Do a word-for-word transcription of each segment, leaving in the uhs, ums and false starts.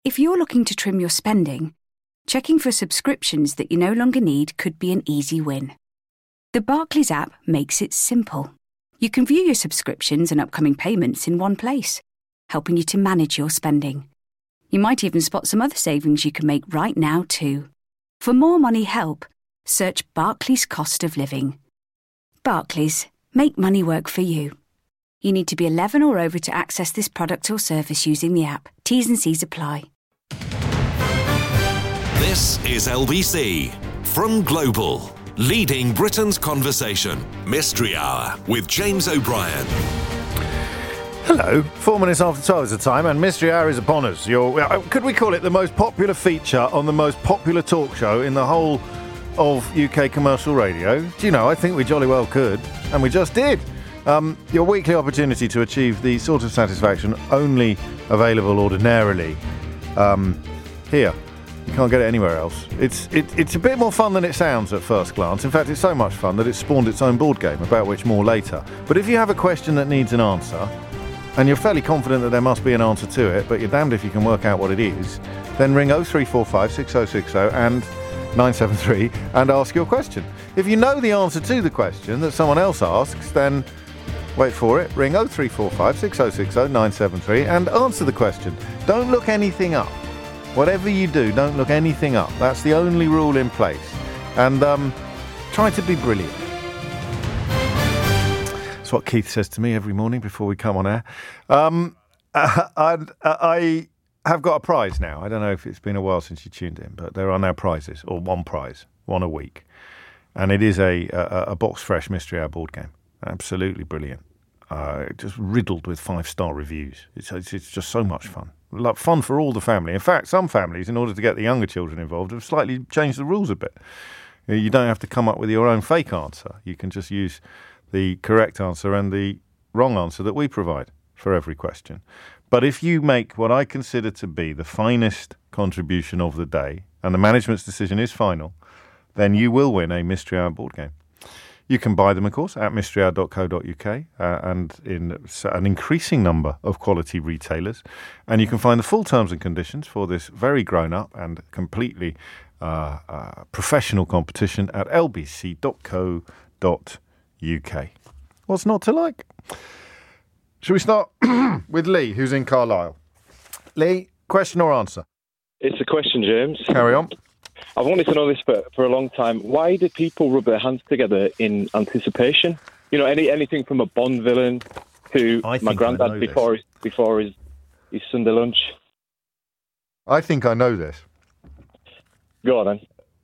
If you're looking to trim your spending, checking for subscriptions that you no longer need could be an easy win. The Barclays app makes it simple. You can view your subscriptions and upcoming payments in one place, helping you to manage your spending. You might even spot some other savings you can make right now too. For more money help, search Barclays Cost of Living. Barclays, make money work for you. You need to be eleven or over to access this product or service using the app. T's and C's apply. This is L B C from Global, leading Britain's conversation. Mystery Hour with James O'Brien. Hello, four minutes after twelve is the time, and Mystery Hour is upon us. Your, could we call it the most popular feature on the most popular talk show in the whole of U K commercial radio? Do you know, I think we jolly well could, and we just did. Um, your weekly opportunity to achieve the sort of satisfaction only available ordinarily um, here. You can't get it anywhere else. It's it, it's a bit more fun than it sounds at first glance. In fact, it's so much fun that it's spawned its own board game, about which more later. But if you have a question that needs an answer, and you're fairly confident that there must be an answer to it, but you're damned if you can work out what it is, then ring oh three four five, six oh six oh and nine seven three and ask your question. If you know the answer to the question that someone else asks, then wait for it, ring oh three four five, six oh six oh, nine seven three and answer the question. Don't look anything up. Whatever you do, don't look anything up. That's the only rule in place. And um, try to be brilliant. That's what Keith says to me every morning before we come on air. Um, uh, and, uh, I have got a prize now. I don't know if it's been a while since you tuned in, but there are now prizes, or one prize, one a week. And it is a, a, a Box Fresh Mystery Hour board game. Absolutely brilliant. Uh, just riddled with five-star reviews. It's, it's, it's just so much fun. Like fun for all the family. In fact, some families, in order to get the younger children involved, have slightly changed the rules a bit. You don't have to come up with your own fake answer. You can just use the correct answer and the wrong answer that we provide for every question. But if you make what I consider to be the finest contribution of the day, and the management's decision is final, then you will win a Mystery Hour board game. You can buy them, of course, at mystery hour dot co dot uk uh, and in an increasing number of quality retailers. And you can find the full terms and conditions for this very grown-up and completely uh, uh, professional competition at l b c dot co dot uk. What's not to like? Shall we start with Lee, who's in Carlisle? Lee, question or answer? It's a question, James. Carry on. I've wanted to know this for, for a long time. Why do people rub their hands together in anticipation? You know, any anything from a Bond villain to I my granddad before his, before his, his Sunday lunch. I think I know this. Go on, then.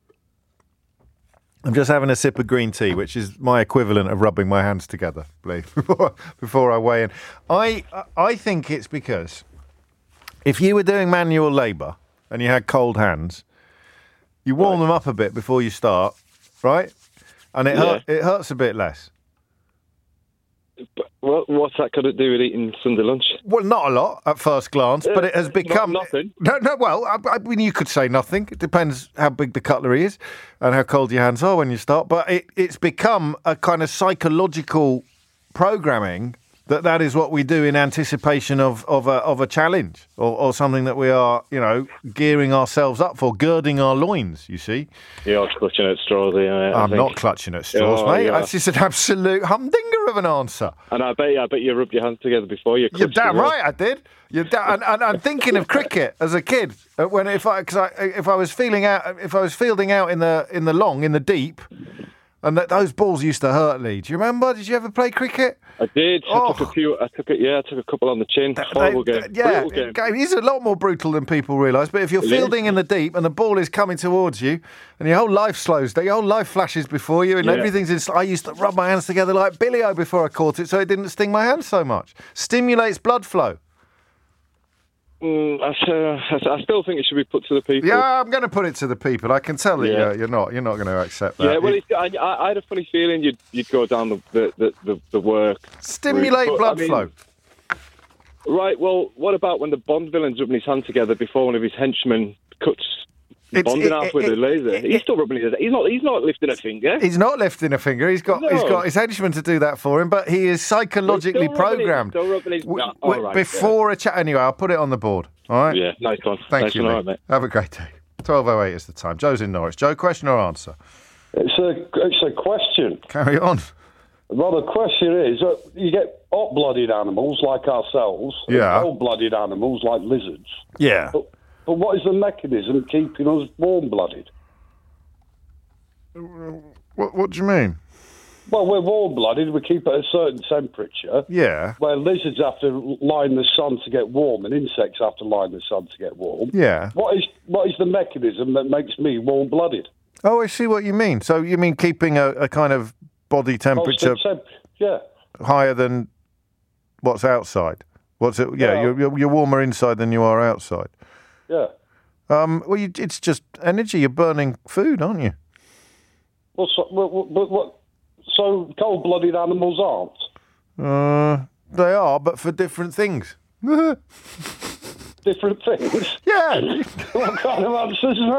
I'm just having a sip of green tea, which is my equivalent of rubbing my hands together, Lee, before, before I weigh in. I, I think it's because if you were doing manual labour and you had cold hands, you warm right. them up a bit before you start, right? And it yeah. hurt, it hurts a bit less. But what, what's that got to do with eating Sunday lunch? Well, not a lot at first glance, uh, but it has become... Not nothing. No, no, well, I, I mean, you could say nothing. It depends how big the cutlery is and how cold your hands are when you start. But it, it's become a kind of psychological programming that that is what we do in anticipation of, of, a, of a challenge or, or something that we are, you know, gearing ourselves up for, girding our loins, you see. You're clutching at straws here, mate. I'm not clutching at straws, oh, mate. Yeah. That's just an absolute humdinger of an answer. And I bet, I bet you rubbed your hands together before you You're damn right I did. You're da- and, and I'm thinking of cricket as a kid. When if I, cause I if I was feeling out, if I was fielding out in the in the long, in the deep, and that, those balls used to hurt, Lee. Do you remember? Did you ever play cricket? I did. Oh. I took a few. I took it. Yeah, I took a couple on the chin. They, Horrible they, game. Yeah, Brutal game. It is a lot more brutal than people realise. But if you're It fielding is. in the deep and the ball is coming towards you, and your whole life slows down, your whole life flashes before you, and Yeah. everything's in. I used to rub my hands together like Billy-O before I caught it, so it didn't sting my hands so much. Stimulates blood flow. Mm, I, uh, I still think it should be put to the people. Yeah, I'm going to put it to the people. I can tell that Yeah. you're, you're not. You're not going to accept that. Yeah, well, It- it's, I, I had a funny feeling you'd you'd go down the the, the, the, the work. stimulate route, but, blood I mean, flow. Right. Well, what about when the Bond villain's rubbing his hand together before one of his henchmen cuts It's- Bond in it- half it- with it- a laser? it- he's still rubbing his. He's not. He's not lifting a finger. He's not lifting a finger. He's got No. he's got his henchman to do that for him, but he is psychologically Still rubbing his- programmed. still rubbing his- W- no, w- all right, before a chat. Anyway, I'll put it on the board. All right? Yeah, nice one. Thank nice you, one. mate. All right, mate. Have a great day. twelve oh eight is the time. Joe's in Norwich. Joe, question or answer? It's a it's a question. Carry on. Well, the question is, uh, you get hot-blooded animals like ourselves, Yeah. and cold-blooded animals like lizards. Yeah. But, but what is the mechanism keeping us warm-blooded? What, what do you mean? Well, we're warm-blooded. We keep at a certain temperature. Yeah. Where lizards have to lie in the sun to get warm, and insects have to lie in the sun to get warm. Yeah. What is what is the mechanism that makes me warm-blooded? Oh, I see what you mean. So you mean keeping a, a kind of body temperature Constant temp- yeah. higher than what's outside? What's it? Yeah, Yeah. You're, you're you're warmer inside than you are outside. Yeah. Um. Well, you, it's just energy. You're burning food, aren't you? Well, so, well, well, well, so cold-blooded animals aren't? Uh, they are, but for different things. Different things? Yeah. What kind of answer is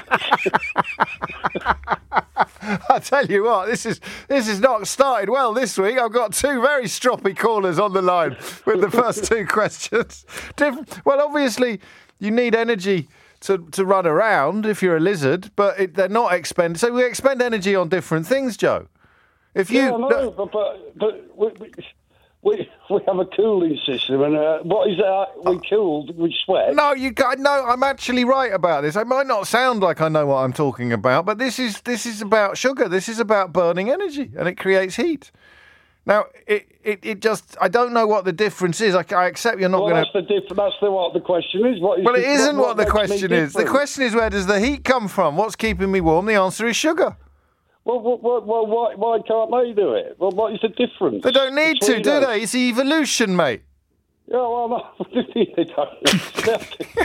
that? I tell you what, this is this is not started well this week. I've got two very stroppy callers on the line with the first two questions. Diff- well, obviously, you need energy to, to run around if you're a lizard, but it, they're not expended. So we expend energy on different things, Joe. If you Yeah, I know, but, but, but we, we, we have a cooling system, and uh, what is that? We cool, we sweat. No, you got no. I'm actually right about this. I might not sound like I know what I'm talking about, but this is this is about sugar. This is about burning energy, and it creates heat. Now, it it, it just I don't know what the difference is. I, I accept you're not Well, going that's the diff- That's the what the question is. What is Well, the, it isn't what, what the makes me question is. The different? question is, where does the heat come from? What's keeping me warm? The answer is sugar. Well, well, well, well why, why can't they do it? Well, what is the difference? They don't need to, between do those? they? It's evolution, mate. Yeah, well, no, they don't. They have to-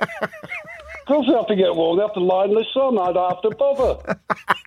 Of course they have to get warm. They have to lie in the sun. I don't have to bother.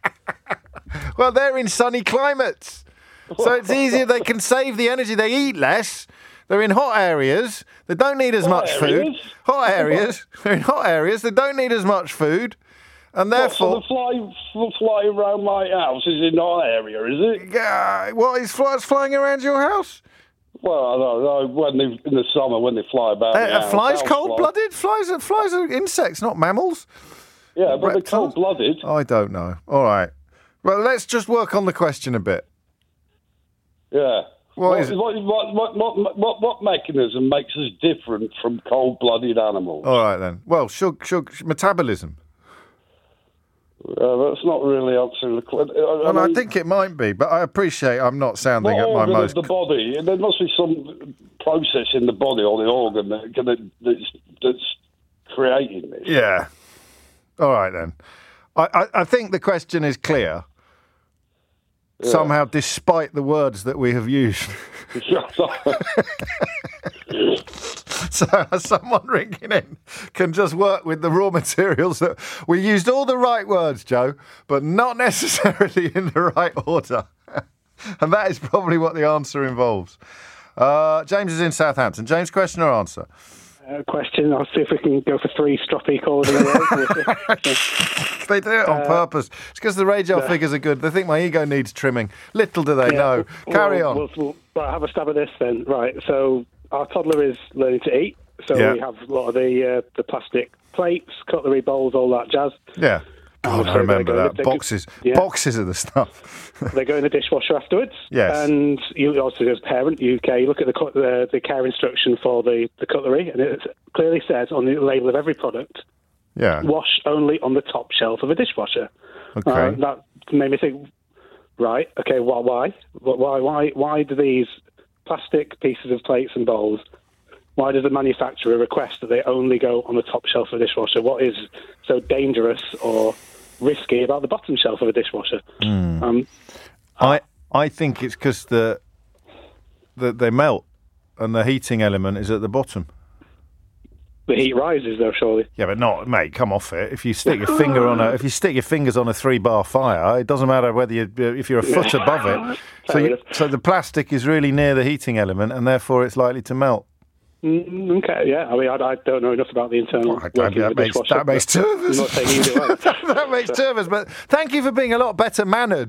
Well, they're in sunny climates. So it's easier. They can save the energy. They eat less. They're in hot areas. They don't need as Hot much areas? food. Hot areas. They're in hot areas. They don't need as much food. And What, therefore... so the fly, the fly around my house is in our area, is it? Uh, what, is flies flying around your house? Well, I don't know. When they, in the summer, when they fly about. Uh, the are house, flies house cold-blooded? Flies are, flies are insects, not mammals. Yeah, but they're Reptiles? cold-blooded. I don't know. All right. Well, let's just work on the question a bit. Yeah. What What, is it? what, what, what, what, what, what mechanism makes us different from cold-blooded animals? All right, then. Well, shug, shug, metabolism. Uh, that's not really answering the question. I, Well, I mean, think it might be, but I appreciate I'm not sounding what at my organ most... of the body? There must be some process in the body or the organ that, that, that's, that's creating this. Yeah. All right, then. I, I, I think the question is clear. Somehow, despite the words that we have used. So someone ringing in can just work with the raw materials that we used all the right words, Joe, but not necessarily in the right order. And that is probably what the answer involves. Uh, James is in Southampton. James, question or answer? Uh, question. I'll see if we can go for three stroppy calls in a row. They do it on Uh, purpose. It's because the radio figures are good. They think my ego needs trimming. Little do they Yeah, know. well, Carry on. We'll, we'll, right, have a stab at this then. Right, so our toddler is learning to eat. So Yeah. we have a lot of the uh, the plastic plates, cutlery, bowls, all that jazz. Yeah. God, so I they remember go- that. they go- Boxes. yeah. Boxes of the stuff. They go in the dishwasher afterwards. Yes. And you also, as a parent, you, okay, you look at the, cut- the the care instruction for the, the cutlery, and it clearly says on the label of every product, Yeah. wash only on the top shelf of a dishwasher. Okay. Uh, that made me think, right, okay, well, why? Why, why, why do these plastic pieces of plates and bowls, why does the manufacturer request that they only go on the top shelf of a dishwasher? What is so dangerous or risky about the bottom shelf of a dishwasher? Mm. Um, I I think it's because the, the they melt and the heating element is at the bottom. the heat rises, though, surely. Yeah, but not, mate. Come off it. If you stick your finger on a, if you stick your fingers on a three-bar fire, it doesn't matter whether you, if you're a foot above it. So, Fair you, enough. so the plastic is really near the heating element, and therefore it's likely to melt. Mm, okay, yeah. I mean, I, I don't know enough about the internal Oh, I- working that of the makes- dishwasher. that makes but two of us. I'm not saying either way. That makes two of us. But thank you for being a lot better mannered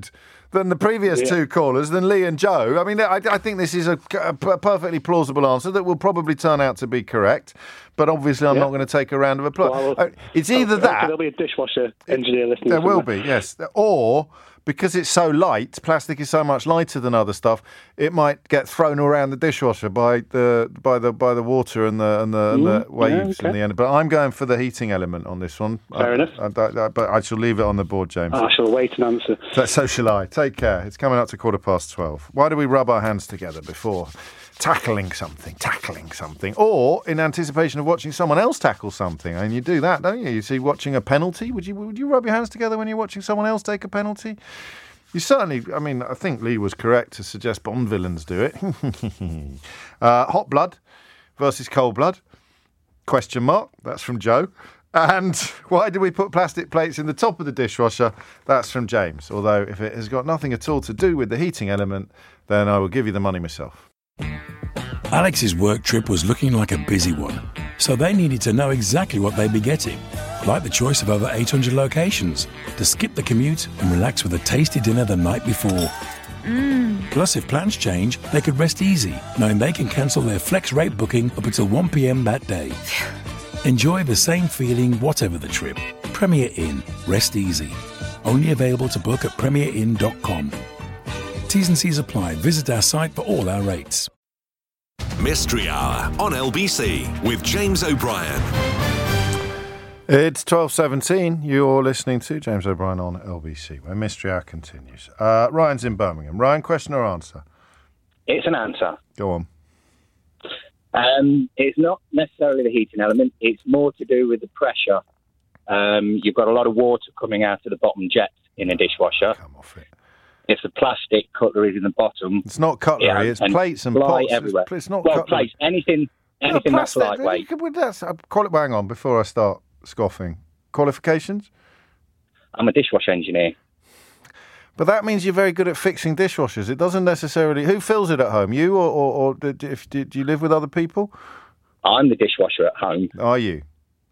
than the previous Yeah. two callers, than Lee and Joe. I mean, I, I think this is a, a perfectly plausible answer that will probably turn out to be correct. But obviously, I'm Yeah. not going to take a round of applause. Well, Uh, it's either Okay, that. There'll be a dishwasher engineer listening. There will somewhere. be, yes. Or because it's so light, plastic is so much lighter than other stuff, it might get thrown around the dishwasher by the by the by the water and the and the, and the Mm, waves yeah, in the end. But I'm going for the heating element on this one. Fair I, enough. I, I, I, but I shall leave it on the board, James. I shall wait and answer. So, so shall I. Take care. It's coming up to quarter past twelve. Why do we rub our hands together before tackling something, tackling something, or in anticipation of watching someone else tackle something? And you do that, don't you? You see, watching a penalty. Would you would you rub your hands together when you're watching someone else take a penalty? You certainly. I mean, I think Lee was correct to suggest Bond villains do it. uh, hot blood versus cold blood? Question mark. That's from Joe. And why do we put plastic plates in the top of the dishwasher? That's from James. Although if it has got nothing at all to do with the heating element, then I will give you the money myself. Alex's work trip was looking like a busy one, so they needed to know exactly what they'd be getting, like the choice of over eight hundred locations, to skip the commute and relax with a tasty dinner the night before. Plus, if plans change, they could rest easy, knowing they can cancel their flex rate booking up until one p.m. that day. Enjoy the same feeling whatever the trip. Premier Inn. Rest easy. Only available to book at premier inn dot com. T's and C's apply. Visit our site for all our rates. Mystery Hour on L B C with James O'Brien. It's twelve seventeen. You're listening to James O'Brien on L B C, where Mystery Hour continues. Uh, Ryan's in Birmingham. Ryan, question or answer? It's an answer. Go on. Um, it's not necessarily the heating element. It's more to do with the pressure. Um, you've got a lot of water coming out of the bottom jet in a dishwasher. Come off it. If the plastic cutlery is in the bottom, It's not cutlery, yeah, it's and plates and fly pots. everywhere. It's, it's not well, cutlery. plates, anything, Yeah, anything that's plastic. lightweight. You could- well, that's, uh, quali- hang on, before I start scoffing. Qualifications? I'm a dishwasher engineer. But that means you're very good at fixing dishwashers. It doesn't necessarily... Who fills it at home? You or, or, or do, do- if, do, do you live with other people? I'm the dishwasher at home. Are you?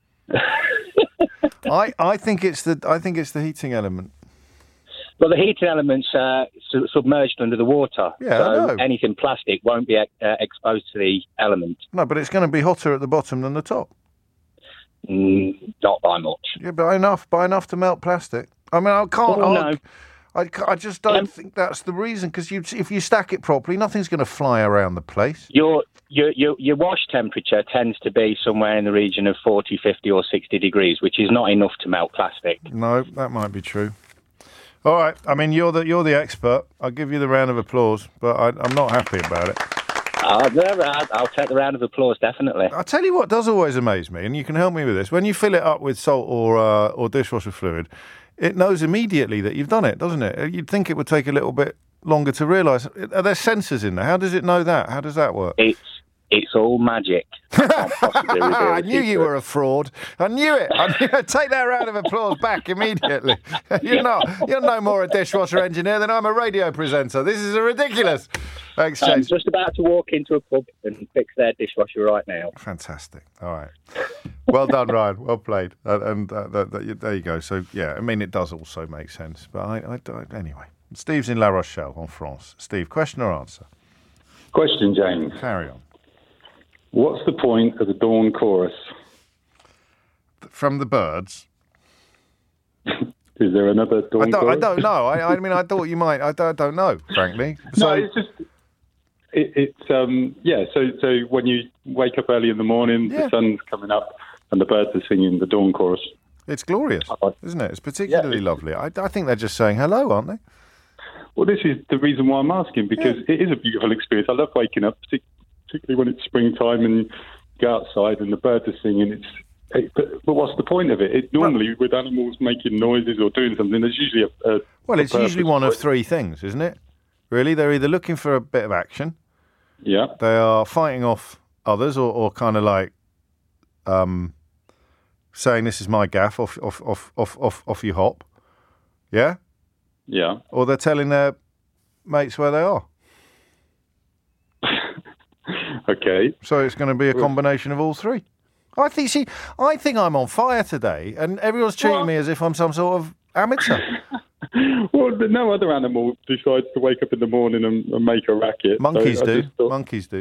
I I think it's the I think it's the heating element. Well, the heating element's uh, su- submerged under the water. Yeah, so I know. anything plastic won't be uh, exposed to the element. No, but it's going to be hotter at the bottom than the top. Mm, not by much. Yeah, by enough, by enough to melt plastic. I mean, I can't. Oh, I, no. I, ca- I just don't Um, think that's the reason. Because you, if you stack it properly, nothing's going to fly around the place. Your, your your your wash temperature tends to be somewhere in the region of forty, fifty or sixty degrees, which is not enough to melt plastic. No, that might be true. All right. I mean, you're the you're the expert. I'll give you the round of applause, but I, I'm not happy about it. I'll, I'll take the round of applause, definitely. I'll tell you what does always amaze me, and you can help me with this. When you fill it up with salt or uh, or dishwasher fluid, it knows immediately that you've done it, doesn't it? You'd think it would take a little bit longer to realise. Are there sensors in there? How does it know that? How does that work? It's it's all magic. I can't possibly reveal I the knew you secret. were a fraud. I knew it. I knew it. Take that round of applause back immediately. You're not. You're no more a dishwasher engineer than I'm a radio presenter. This is a ridiculous I'm exchange. just about to walk into a pub and fix their dishwasher right now. Fantastic. All right. Well done, Ryan. Well played. Uh, and uh, th- th- there you go. So, yeah, I mean, it does also make sense. But I, I, I, anyway, Steve's in La Rochelle, en France. Steve, question or answer? Question, James. Carry on. What's the point of the dawn chorus? From the birds. Is there another dawn I don't, chorus? I don't know. I, I mean, I thought you might. I don't, I don't know, frankly. So, No, it's just it, it's um yeah. So so when you wake up early in the morning, Yeah. the sun's coming up, and the birds are singing the dawn chorus. it's glorious, I- isn't it? It's particularly Yeah. lovely. I, I think they're just saying hello, aren't they? Well, this is the reason why I'm asking, because it is a beautiful experience. I love waking up, partic- particularly when it's springtime and you go outside and the birds are singing. It's it, but, but what's the point of it? It normally with animals making noises or doing something, there's usually a, a Well, a it's usually purpose one for of it. three things, isn't it? Really, they're either looking for a bit of action, Yeah. they are fighting off others, or, or kind of like um, saying, "This is my gaff, off, off, off, off, off, off you hop." Yeah, Yeah. or they're telling their mates where they are. Okay. So it's going to be a combination of all three. I think. See, I think I'm on fire today, and everyone's treating Well- me as if I'm some sort of amateur. Well, no other animal decides to wake up in the morning and, and make a racket. Monkeys so do. Thought... Monkeys do.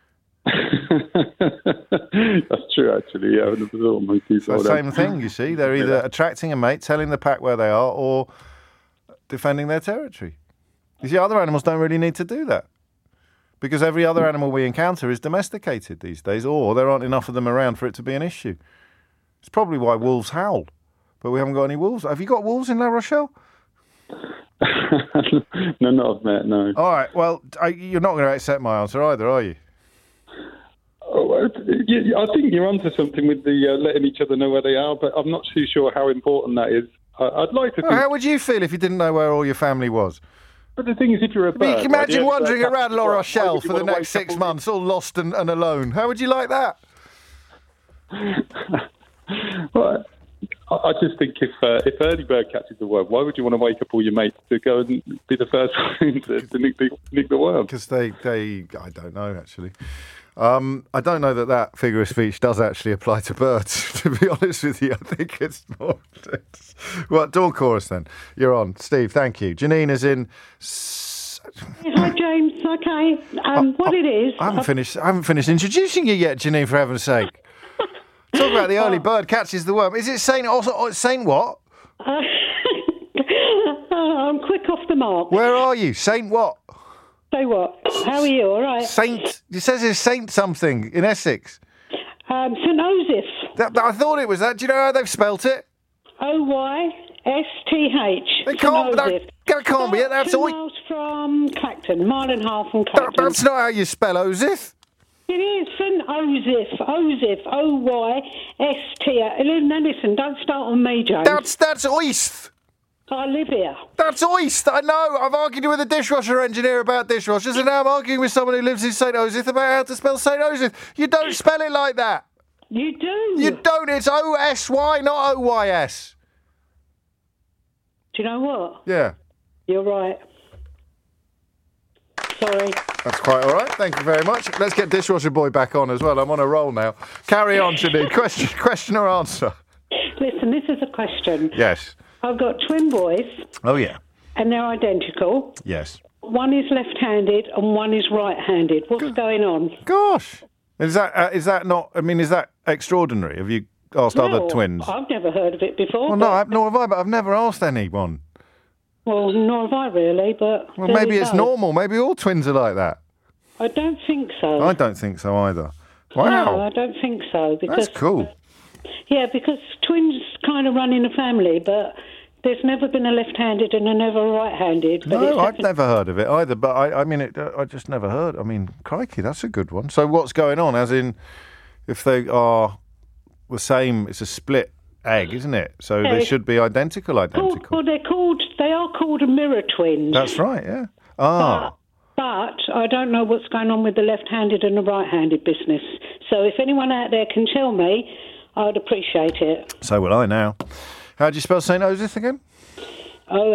That's true, actually. Yeah, the little monkeys. The same thing, you see. They're either attracting a mate, telling the pack where they are, or defending their territory. You see, other animals don't really need to do that. Because every other animal we encounter is domesticated these days, or there aren't enough of them around for it to be an issue. It's probably why wolves howl, but we haven't got any wolves. Have you got wolves in La Rochelle? No, not I've met, no. All right, well, I, you're not going to accept my answer either, are you? Oh, I, yeah, I think you're onto something with the uh, letting each other know where they are, but I'm not too sure how important that is. I, I'd like to think... Well, how would you feel if you didn't know where all your family was? But the thing is, if you're a bird... Imagine right, wandering yeah, around La Rochelle for the next wake six up months, all lost and, and alone. How would you like that? Well, I, I just think if uh, if early bird catches the worm, why would you want to wake up all your mates to go and be the first one to, to nick, the, nick the worm? Because they, they... I don't know, actually. Um, I don't know that that figure of speech does actually apply to birds, to be honest with you. I think it's more... It's, well, Dawn Chorus, then. You're on. Steve, thank you. Janine is in... Hi, James. Okay. Um, what it is... I haven't, finished, I haven't finished introducing you yet, Janine, for heaven's sake. Talk about the early bird catches the worm. Is it Saint... Also, Saint what? Uh, I'm quick off the mark. Where are you? Saint what? Say what? How are you? All right. Saint... It says it's Saint something in Essex. Um, Saint Joseph. That, I thought it was that. Do you know how they've spelt it? O Y S T H. They can't... That, that can't be it. That's two all... miles from Clacton. Mile and a half from Clacton. That, that's not how you spell Osith. It is Saint Joseph. Joseph. O Y S T H. Now listen, don't start on me, James. That's, that's Oist. I live here. That's Oist. I know. I've argued with a dishwasher engineer about dishwashers, and now I'm arguing with someone who lives in Saint Joseph about how to spell Saint Joseph. You don't spell it like that. You do. You don't. It's O S Y, not O Y S. Do you know what? Yeah. You're right. Sorry. That's quite all right. Thank you very much. Let's get Dishwasher Boy back on as well. I'm on a roll now. Carry on, Janine. Question, question or answer? Listen, this is a question. Yes. I've got twin boys. Oh, yeah. And they're identical. Yes. One is left-handed and one is right-handed. What's Go- going on? Gosh. Is that uh, is that not... I mean, is that extraordinary? Have you asked well, other twins? I've never heard of it before. Well, no, I've, nor have I, but I've never asked anyone. Well, nor have I really, but... Well, maybe it's go. normal. Maybe all twins are like that. I don't think so. I don't think so either. Wow. No, I don't think so. Because, That's cool. Yeah, because twins kind of run in a family, but there's never been a left-handed and a never a right-handed. But no, I've never heard of it either, but I, I mean, it, I just never heard. I mean, crikey, that's a good one. So what's going on, as in, if they are the same, it's a split egg, isn't it? So yeah, they should be identical, identical. Called, well, they're called, they are called mirror twins. That's right, yeah. Ah. But, but I don't know what's going on with the left-handed and the right-handed business. So if anyone out there can tell me, I'd appreciate it. So will I now. How do you spell Saint Joseph again? O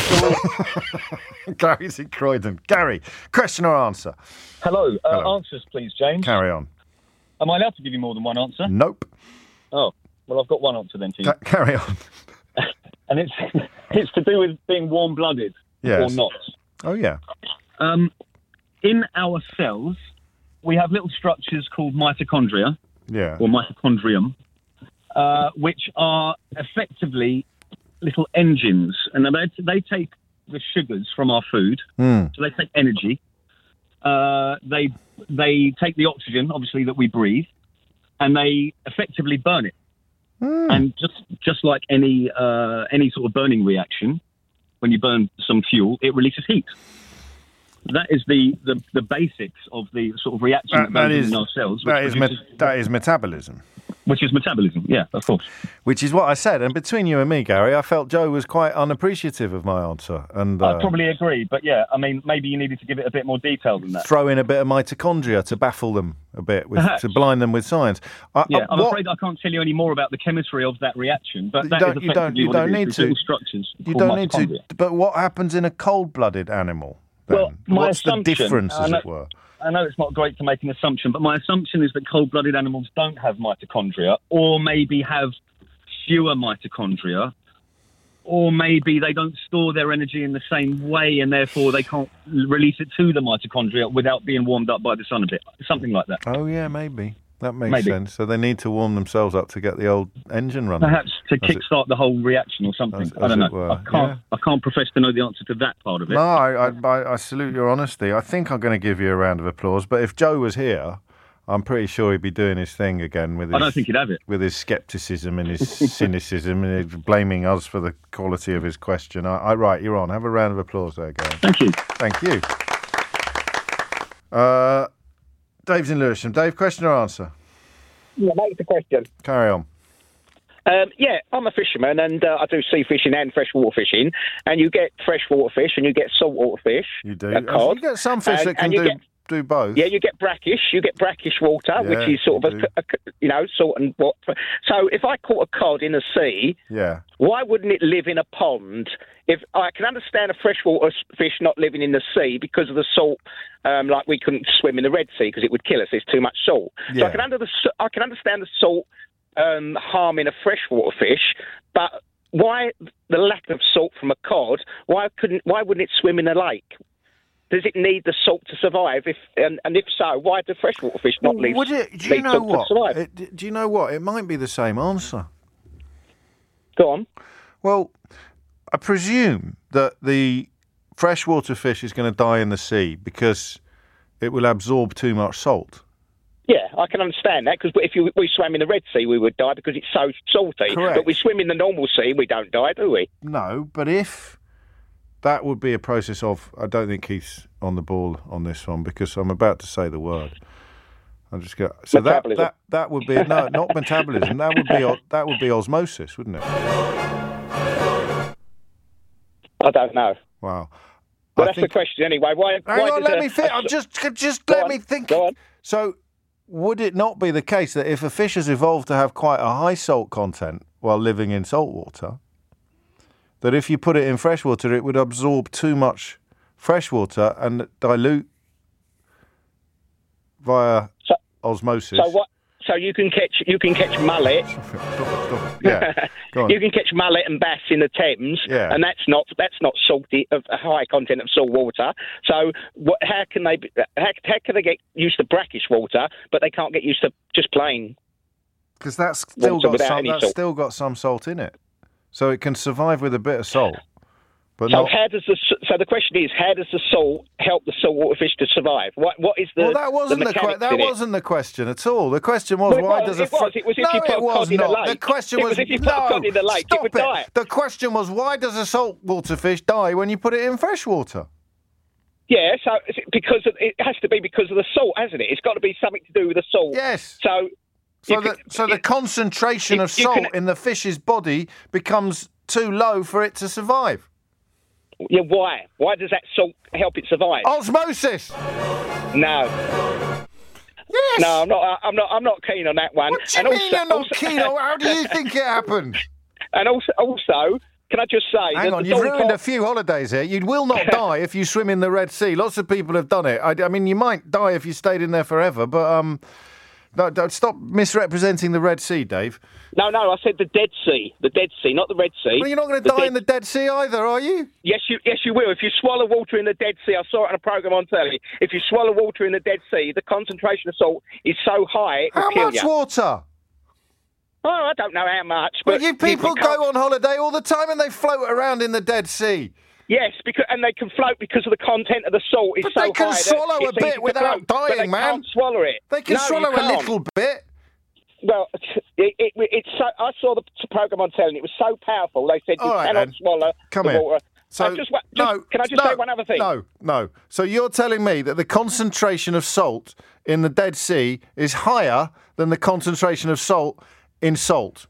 S. Gary's in Croydon. Gary, question or answer? Hello. Uh, Hello. Answers, please, James. Carry on. Am I allowed to give you more than one answer? Nope. Oh, well, I've got one answer then to you. Ca- carry on. And it's it's to do with being warm-blooded yes. or not. Oh, yeah. Um, in our cells, we have little structures called mitochondria, yeah, or mitochondrium, uh, which are effectively little engines, and they they take the sugars from our food, mm. so they take energy. Uh, they they take the oxygen, obviously, that we breathe, and they effectively burn it. Mm. And just just like any uh, any sort of burning reaction, when you burn some fuel, it releases heat. That is the, the, the basics of the sort of reaction that, that, that goes is, in our cells. That is, produces, me- that is metabolism. Which is metabolism, yeah, of course. Which is what I said. And between you and me, Gary, I felt Joe was quite unappreciative of my answer. And uh, I probably agree, but yeah, I mean, maybe you needed to give it a bit more detail than that. Throw in a bit of mitochondria to baffle them a bit, with, to blind them with science. I, yeah, I, I'm what, afraid I can't tell you any more about the chemistry of that reaction, but that don't, is you don't, effectively you what don't it need is. to. Little structures you called don't need mitochondria. to. But what happens in a cold-blooded animal? Then? Well, my What's the difference, as know, it were? I know it's not great to make an assumption, but my assumption is that cold-blooded animals don't have mitochondria, or maybe have fewer mitochondria, or maybe they don't store their energy in the same way, and therefore they can't release it to the mitochondria without being warmed up by the sun a bit. Something like that. Oh yeah, maybe. That makes Maybe. sense. So they need to warm themselves up to get the old engine running. Perhaps to As it- kickstart the whole reaction or something. As- I don't as it know. were, I can't. yeah. I can't profess to know the answer to that part of it. No, I, I, I, I salute your honesty. I think I'm going to give you a round of applause. But if Joe was here, I'm pretty sure he'd be doing his thing again with his, I don't think he'd have it. with his scepticism and his cynicism and his blaming us for the quality of his question. I, I right, you're on. Have a round of applause there, Gary. Thank you. Thank you. Uh, Dave's in Lewisham. Dave, question or answer? Yeah, that's the question. Carry on. Um, yeah, I'm a fisherman, and uh, I do sea fishing and freshwater fishing. And you get freshwater fish, and you get saltwater fish. You do. uh, cod. You get some fish and, that can and you do get, do both. Yeah, you get brackish. You get brackish water, Yeah, which is sort of you a, do. a, you know, salt and what. So if I caught a cod in the sea, Yeah. why wouldn't it live in a pond? If I can understand a freshwater s- fish not living in the sea because of the salt, um, like we couldn't swim in the Red Sea because it would kill us. There's too much salt. So Yeah. I can under the s- I can understand the salt um, harming a freshwater fish, but why the lack of salt from a cod? Why couldn't? Why wouldn't it swim in a lake? Does it need the salt to survive? If and, and if so, why do freshwater fish not leave? Would it, do you need know salt what? To survive? It, do you know what? It might be the same answer. Go on. Well, I presume that the freshwater fish is going to die in the sea because it will absorb too much salt. Yeah, I can understand that because if you, we swam in the Red Sea, we would die because it's so salty. Correct. But we swim in the normal sea, we don't die, do we? No, but if that would be a process of, I don't think he's on the ball on this one because I'm about to say the word. I'm just going. So that, Metabolism. that that would be no, not metabolism. That would be o- that would be osmosis, wouldn't it? I don't know. Wow. But I that's think- the question anyway. Why? Hang why on, does let a- me think. a- I'm just just Go let on, me think. go on. So, would it not be the case that if a fish has evolved to have quite a high salt content while living in salt water, that if you put it in freshwater, it would absorb too much freshwater and dilute via So- osmosis? So what? So you can catch you can catch mullet. Yeah, go on. You can catch mullet and bass in the Thames, Yeah. and that's not that's not salty of a high content of salt water. So what, how can they be- how, how can they get used to brackish water, but they can't get used to just plain? Because that's still water got without some, any that's salt. still got some salt in it, so it can survive with a bit of salt. But So not. how does the so the question is how does the salt help the saltwater fish to survive? What what is the Well, that wasn't the, the, que- mechanics that in it? wasn't the question at all. The question was Well, it why was, does a it was. It was if no, you put it a was cod in a not. The lake. question It was, was if you put no, a cod in the lake, it stop would die. The question was why does a saltwater fish die when you put it in freshwater? Yeah, so is it because of, it has to be because of the salt, hasn't it? It's got to be something to do with the salt. Yes. So So you the can- so the it- concentration you- of you salt can- in the fish's body becomes too low for it to survive. yeah, why? Why does that salt help it survive? Osmosis. No. Yes. No, I'm not. I'm not. I'm not keen on that one. What do you and mean also, you're not also- keen on? How do you think it happened? And also, also, can I just say? Hang that on, the you've Don ruined Cod- a few holidays here. You will not die if you swim in the Red Sea. Lots of people have done it. I, I mean, you might die if you stayed in there forever, but um, no, don't stop misrepresenting the Red Sea, Dave. No, no, I said the Dead Sea. The Dead Sea, not the Red Sea. Well, you're not going to The die Dead- in the Dead Sea either, are you? Yes, you yes you will. If you swallow water in the Dead Sea, I saw it on a programme on telly. If you swallow water in the Dead Sea, the concentration of salt is so high it will How kill much you. water? Oh, I don't know how much. Well, But you people can't- go on holiday all the time and they float around in the Dead Sea. Yes, because and they can float because of the content of the salt is But so they can high that swallow a it's easy bit to without float, but dying, they man. Can't swallow it. They can No, you swallow a can't. little bit. Well, it, it, it's so. I saw the program on telly. And it was so powerful. They said you All right, cannot then. swallow Come the here. water. So I just, wa- just, no, can I just no, say one other thing? No, no. So you're telling me that the concentration of salt in the Dead Sea is higher than the concentration of salt in salt?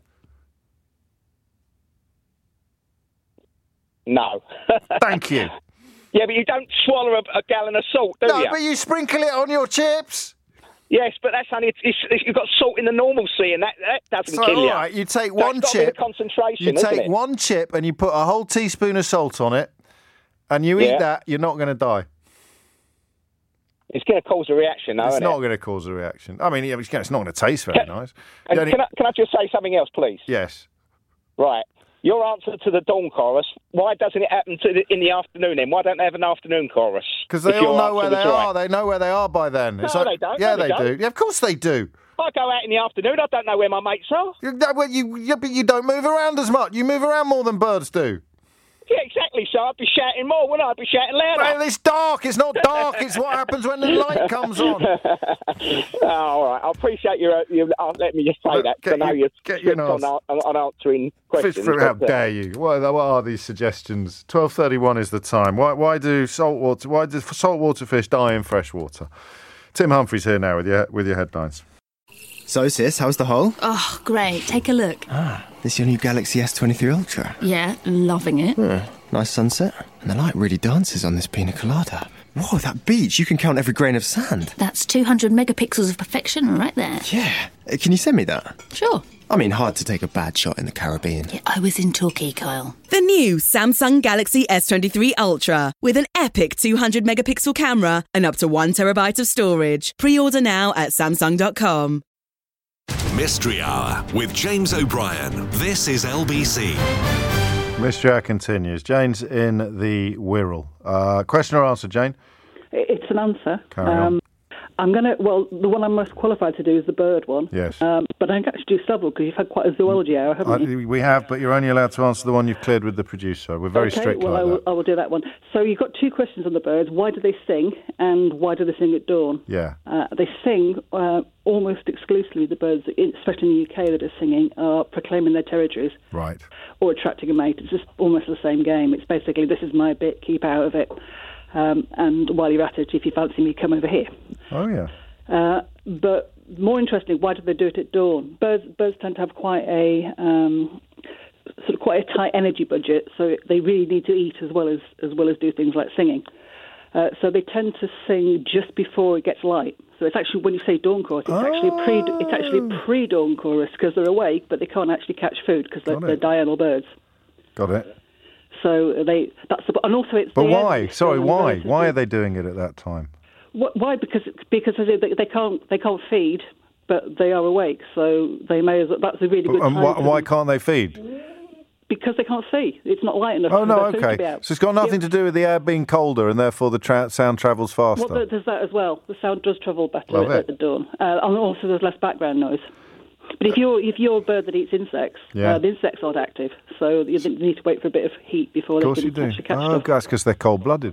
No. Thank you. Yeah, but you don't swallow a, a gallon of salt, do No, you? but you sprinkle it on your chips. Yes, but that's only it's, it's, you've got salt in the normal sea, and that, that doesn't So, kill all you. right, you take So one it's got to be chip. the concentration, You isn't take it? one chip and you put a whole teaspoon of salt on it, and you eat Yeah. that. You're not going to die. It's going to cause a reaction, though, It's isn't not it? going to cause a reaction. I mean, yeah, it's not going to taste very Can- nice. And The only- can, I, can I just say something else, please? Yes. Right. Your answer to the dawn chorus, why doesn't it happen to the, in the afternoon then? Why don't they have an afternoon chorus? Because they If all your know where answer they was are. right. They know where they are by then. No, It's like- they don't. Yeah, No, they, they do. don't. Yeah, of course they do. I go out in the afternoon, I don't know where my mates are. You, no, well, you, yeah, but you don't move around as much. You move around more than birds do. Yeah, exactly. So I'd be shouting more, wouldn't I? I'd be shouting louder. Well, it's dark. It's not dark. It's what happens when the light comes on. Oh, all right. I appreciate you. Uh, you uh, let me just say Look, that. 'cause get I know your- you're get your strict on, on, on answering questions. Fish fruit, how but, uh, dare you? What are, what are these suggestions? twelve thirty-one is the time. Why, why do saltwater? Why do saltwater fish die in freshwater? Tim Humphries here now with your with your headlines. So, sis, how's the hole? Oh, great. Take a look. Ah, this your new Galaxy S twenty-three Ultra? Yeah, loving it. Yeah, nice sunset. And the light really dances on this pina colada. Whoa, that beach. You can count every grain of sand. That's two hundred megapixels of perfection right there. Yeah. Uh, Can you send me that? Sure. I mean, hard to take a bad shot in the Caribbean. Yeah, I was in Torquay, Kyle. The new Samsung Galaxy S twenty-three Ultra with an epic two hundred megapixel camera and up to one terabyte of storage. Pre-order now at samsung dot com. Mystery Hour with James O'Brien. This is L B C. Mystery Hour continues. Jane's in the Wirral. Uh, question or answer, Jane? It's an answer. Carry on. Um, I'm going to, well, the one I'm most qualified to do is the bird one. Yes. Um, but I can actually do several because you've had quite a zoology hour, haven't I, you? we have, but you're only allowed to answer the one you've cleared with the producer. We're very okay, strict well, like I will, that. I will do that one. So you've got two questions on the birds. Why do they sing and why do they sing at dawn? Yeah. Uh, they sing uh, almost exclusively, the birds, especially in the U K that are singing, are proclaiming their territories Right. or attracting a mate. It's just almost the same game. It's basically, this is my bit, keep out of it. Um, and while you're at it, if you fancy me, come over here. Oh, yeah. Uh, but more interestingly, why do they do it at dawn? Birds, birds tend to have quite a um, sort of quite a tight energy budget, so they really need to eat as well as as well as do things like singing. Uh, so they tend to sing just before it gets light. So it's actually, when you say dawn chorus, it's actually a pre it's actually a pre-dawn chorus because they're awake, but they can't actually catch food because they're, they're diurnal birds. Got it. So they that's the, and also it's But the why? end- Sorry, um, why? relatively- Why are they doing it at that time? Wh- Why? Because because they, they can't they can't feed, but they are awake, so they may as well. That's a really good And time. why, for why them. can't they feed? Because they can't see. It's not light enough. Oh, for no, their food to be okay. out. So it's got nothing to do with the air being colder and therefore the tra- sound travels faster. Well, there- there's that as well. The sound does travel better Love at, it. at the dawn, uh, and also there's less background noise. But if you're if you're a bird that eats insects, Yeah. uh, the insects aren't active, so you need to wait for a bit of heat before Of they course can you do. actually catch Oh, stuff. that's because they're cold-blooded.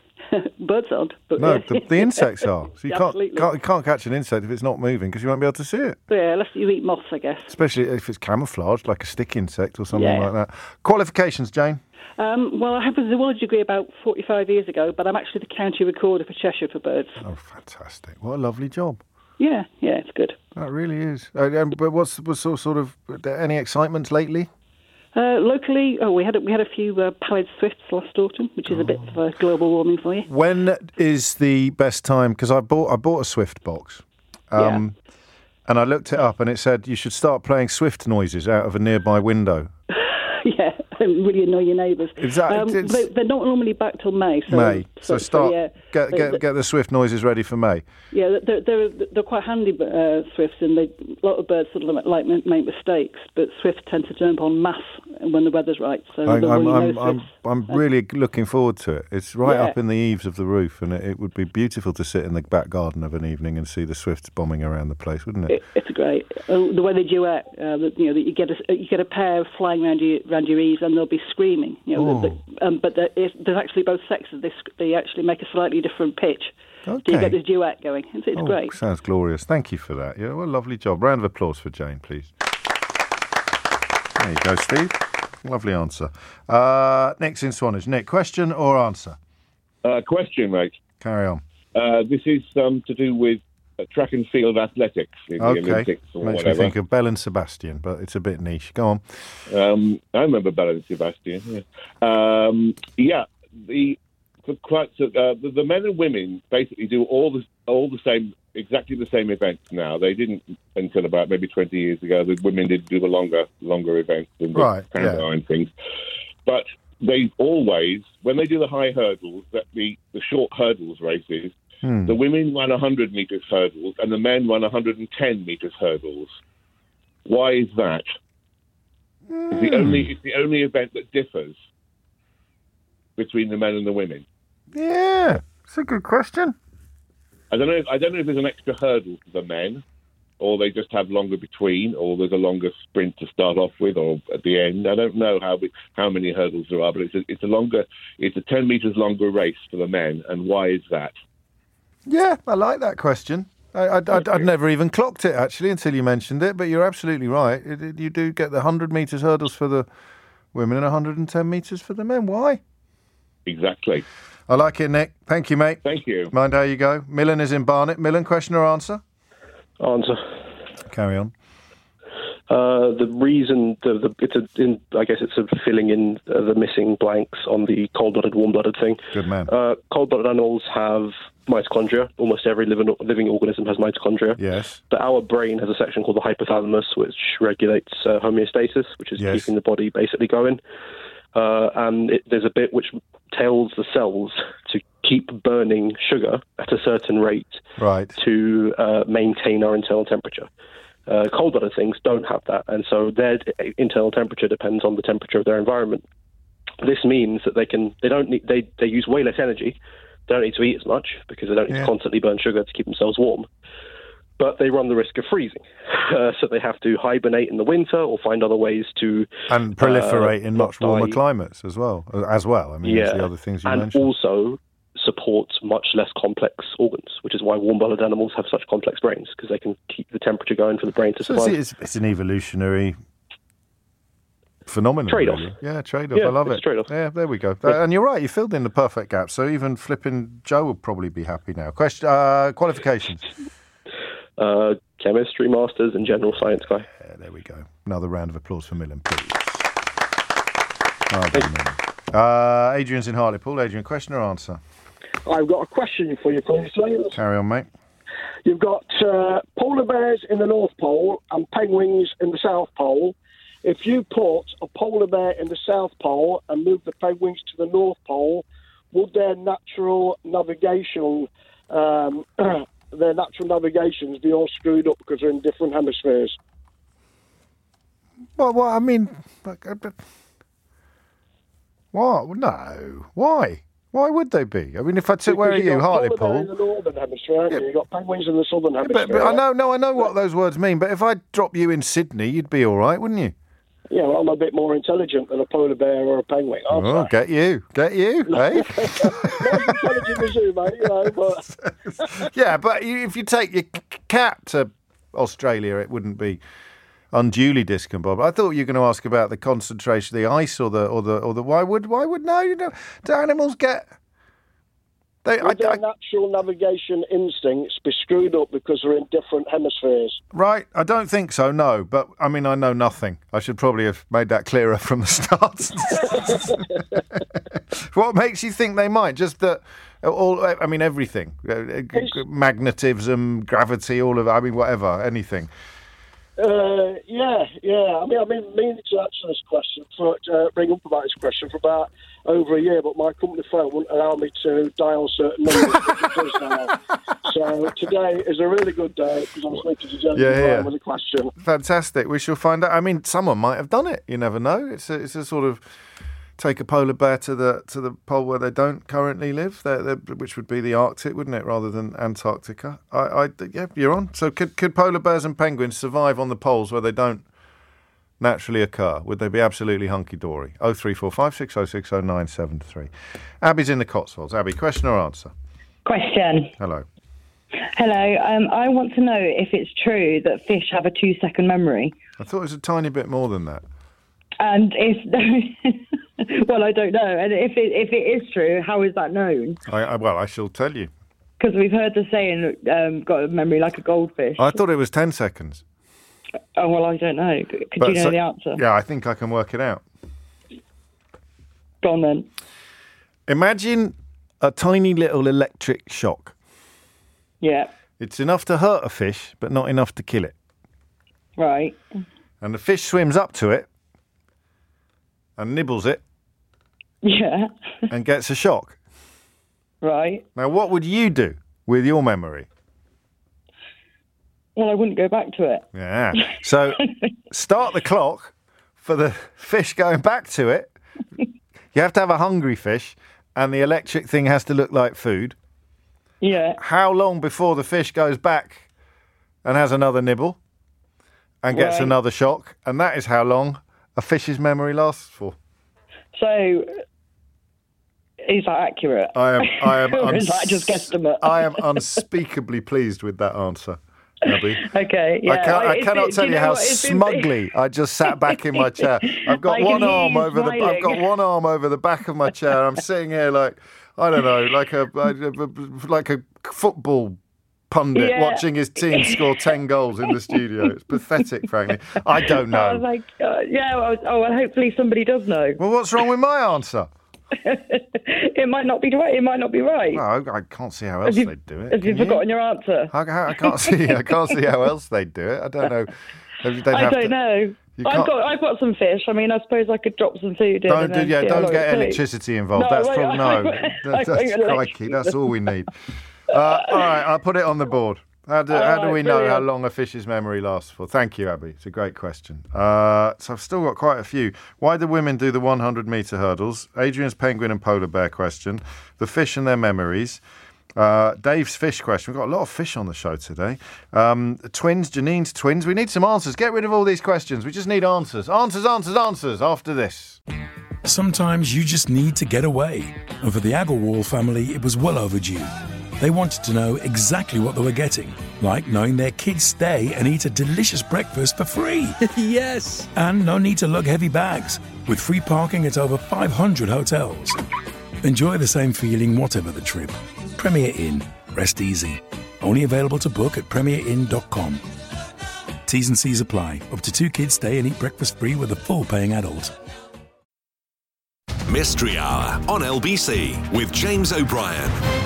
Birds aren't. But No, yeah. the, the insects are. So you can't, Absolutely. can't you can't catch an insect if it's not moving because you won't be able to see it. Yeah, unless you eat moths, I guess. Especially if it's camouflaged, like a stick insect or something Yeah. like that. Qualifications, Jane? Um, well, I have a zoology degree about forty-five years ago, but I'm actually the county recorder for Cheshire for birds. Oh, fantastic. What a lovely job. Yeah, yeah, it's good. That really is. Uh, um, but what's, what's sort sort of, any excitement lately? Uh, locally, oh, we had a, we had a few uh, pallid swifts last autumn, which is a bit of uh, global warming for you. When is the best time? Because I bought I bought a Swift box, um, and I looked it up, and it said you should start playing Swift noises out of a nearby window. Yeah, really annoy your neighbours. Exactly. Um, It's- they, they're not normally back till May. So, May. So, start yeah, get they- get they- get the Swift noises ready for May. Yeah, they're they're they're quite handy uh, swifts, and they, a lot of birds sort of like make make mistakes, but swifts tend to jump en masse when the weather's right. So I, the I'm more you I'm know I'm, swifts. I'm really looking forward to it. It's right Yeah. up in the eaves of the roof, and it, it would be beautiful to sit in the back garden of an evening and see the swifts bombing around the place, wouldn't it? It, it's great. Uh, the way they duet, uh, the, you know, that you get a you get a pair flying around your around your eaves, and they'll be screaming. You know, the, the, um, but the, if, there's actually both sexes. They sc- they actually make a slightly different pitch. So you Okay. get this duet going. It's, it's Oh, great. Sounds glorious. Thank you for that. Yeah, what a lovely job. Round of applause for Jane, please. There you go, Steve. Lovely answer. Uh, next in Swanage. Nick, question or answer? Uh, question, mate. Carry on. Uh, this is um, to do with uh, track and field athletics in the Okay. Olympics or Makes whatever. me think of Bell and Sebastian, but it's a bit niche. Go on. Um, I remember Bell and Sebastian. Yeah, um, yeah the for quite so, uh, the, the men and women basically do all the all the same, exactly the same events now. They didn't until about maybe twenty years ago. The women did do the longer longer events and the Right, pantomime things, but they always, when they do the high hurdles, that the the short hurdles races. Hmm. The women run one hundred metres hurdles and the men run one hundred ten metres hurdles. Why is that? It's the only it's the only event that differs between the men and the women. Yeah, it's a good question. I don't know. If, I don't know if there's an extra hurdle for the men, or they just have longer between, or there's a longer sprint to start off with, or at the end. I don't know how how many hurdles there are, but it's a, it's a longer, it's a ten metres longer race for the men. And why is that? Yeah, I like that question. I, I'd, I'd, I'd never even clocked it, actually, until you mentioned it, but you're absolutely right. It, it, you do get the one hundred metres hurdles for the women and one hundred ten metres for the men. Why? Exactly. I like it, Nick. Thank you, mate. Thank you. Mind how you go. Millen is in Barnet. Millen, question or answer? Answer. Carry on. Uh, the reason, the, the, it's a, in, I guess it's a filling in uh, the missing blanks on the cold-blooded, warm-blooded thing. Good man. Uh, cold-blooded animals have mitochondria. Almost every living living organism has mitochondria. Yes. But our brain has a section called the hypothalamus, which regulates uh, homeostasis, which is Yes. keeping the body basically going. Uh, and it, there's a bit which tells the cells to keep burning sugar at a certain rate Right. to uh, maintain our internal temperature. Uh, cold-blooded things don't have that, and so their internal temperature depends on the temperature of their environment. This means that they can they don't need they, they use way less energy. They don't need to eat as much because they don't need Yeah. to constantly burn sugar to keep themselves warm. But they run the risk of freezing, uh, so they have to hibernate in the winter or find other ways to And proliferate uh, in not much warmer die. climates as well. As well. I mean, yeah, there's the other things you and mentioned. also supports much less complex organs, which is why warm-blooded animals have such complex brains, because they can keep the temperature going for the brain to So survive. it's, it's, it's an evolutionary phenomenon. Trade-off. Really. Yeah, trade-off. Yeah, I love it's it. a trade-off. Yeah, there we go. Yeah. And you're right, you filled in the perfect gap. So even flipping Joe would probably be happy now. Question, uh, qualifications. Uh, chemistry masters and general science guy. Yeah, there we go. Another round of applause for Millen, please. Oh, Millen. Uh, Adrian's in Hartlepool. Adrian, question or answer? I've got a question for you, please. Carry on, mate. You've got uh, polar bears in the North Pole and penguins in the South Pole. If you put a polar bear in the South Pole and move the penguins to the North Pole, would their natural navigation, um, their natural navigations be all screwed up because they're in different hemispheres? Well, well I mean, but, uh, but, what? No. Why? Why would they be? I mean, if I took, where are Because you, you've got polar bear in Hartlepool? the northern hemisphere, haven't you? You've got penguins in the southern hemisphere. But, but I know, no, I know what those words mean. But if I drop you in Sydney, you'd be all right, wouldn't you? Yeah, well, I'm a bit more intelligent than a polar bear or a penguin, aren't Oh, I? get you, get you, eh? Not as intelligent as you, mate, you know, but... Yeah, but you, if you take your c- cat to Australia, it wouldn't be unduly discombobulated. I thought you were going to ask about the concentration of the ice or the or the or the why would why would no? You know, do animals get? They, Would I, their natural navigation instincts be screwed up because they're in different hemispheres? Right, I don't think so. No, but I mean, I know nothing. I should probably have made that clearer from the start. What makes you think they might? Just that, all. I mean, everything, Uh, magnetism, gravity, all of it. I mean, whatever, anything. Uh, yeah, yeah. I mean, I've been meaning to answer this question, for, uh, bring up about this question for about over a year, but my company phone wouldn't allow me to dial certain numbers. which it does now. So today is a really good day because I was making a gentleman Yeah, yeah. with a question. Fantastic. We shall find out. I mean, someone might have done it. You never know. It's a, it's a sort of take a polar bear to the to the pole where they don't currently live, they're, they're, which would be the Arctic, wouldn't it, rather than Antarctica? I, I, yeah, you're on. So could could polar bears and penguins survive on the poles where they don't naturally occur? Would they be absolutely hunky dory? Oh three four five six oh six oh nine seven three. Abby's in the Cotswolds. Abby, question or answer? Question. Hello. Hello. Um, I want to know if it's true that fish have a two-second memory. I thought it was a tiny bit more than that. And if, well, I don't know. And if it, if it is true, how is that known? I, I, well, I shall tell you. Because we've heard the saying, um, got a memory like a goldfish. I thought it was ten seconds. Oh, well, I don't know. Could But you know so- the answer? Yeah, I think I can work it out. Go on then. Imagine a tiny little electric shock. Yeah. It's enough to hurt a fish, but not enough to kill it. Right. And the fish swims up to it and nibbles it Yeah. and gets a shock. Right. Now, what would you do with your memory? Well, I wouldn't go back to it. Yeah. So start the clock for the fish going back to it, you have to have a hungry fish, and the electric thing has to look like food. Yeah. How long before the fish goes back and has another nibble and gets Right. another shock? And that is how long a fish's memory lasts for. So, is that accurate? I am. I am. Or is uns- that just guesstimate? I am unspeakably pleased with that answer, Abby. Okay, yeah. I, can't, I It's cannot been- tell do you know how what? It's been- smugly I just sat back in my chair. I've got I can one hear arm you over the. I've got smiling. one arm over the back of my chair. I'm sitting here like I don't know, like a like a football pundit Yeah. watching his team score ten goals in the studio. It's pathetic, frankly. I don't Oh know. my God. Yeah, well, oh, well, hopefully somebody does know. Well, what's wrong with my answer? It might not be right. It might not be right. No, I can't see how Have else you- they'd do it. Have you Can forgotten your answer? I, I, I can't see. I can't see how else they'd do it. I don't know. They'd I have don't to- know. You I've can't- got I've got some fish. I mean, I suppose I could drop some food in. Don't and do, then yeah, see how don't long get it takes. electricity involved. No, that's I probably won't. no. I That's, won't that's get crikey. electricity. That's all we need. Uh, all right, I'll put it on the board. How do, All how do right, we know how brilliant. long a fish's memory lasts for? Thank you, Abby. It's a great question. Uh, so I've still got quite a few. Why do women do the one hundred metre hurdles? Adrian's penguin and polar bear question. The fish and their memories. Uh, Dave's fish question. We've got a lot of fish on the show today. Um, twins, Janine's twins. We need some answers. Get rid of all these questions. We just need answers. Answers, answers, answers after this. Sometimes you just need to get away. And for the Agarwal family, it was well overdue. They wanted to know exactly what they were getting, like knowing their kids stay and eat a delicious breakfast for free. Yes. And no need to lug heavy bags, with free parking at over five hundred hotels. Enjoy the same feeling whatever the trip. Premier Inn. Rest easy. Only available to book at premier inn dot com. T's and C's apply. Up to two kids stay and eat breakfast free with a full paying adult. Mystery Hour on L B C with James O'Brien.